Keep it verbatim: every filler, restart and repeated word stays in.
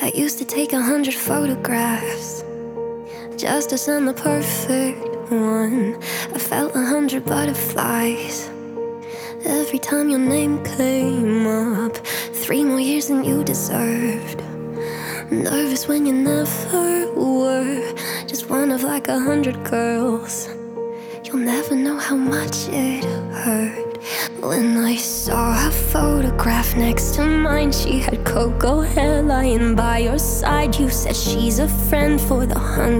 I used to take a hundred photographs just to send the perfect one. I felt a hundred butterflies every time your name came up. Three more years than you deserved. Nervous when you never were. Just one of like a hundred girls. You'll never know how much it hurt when I saw her photograph next to mine. She had cocoa hair lying by your side. You said she's a friend for the hundred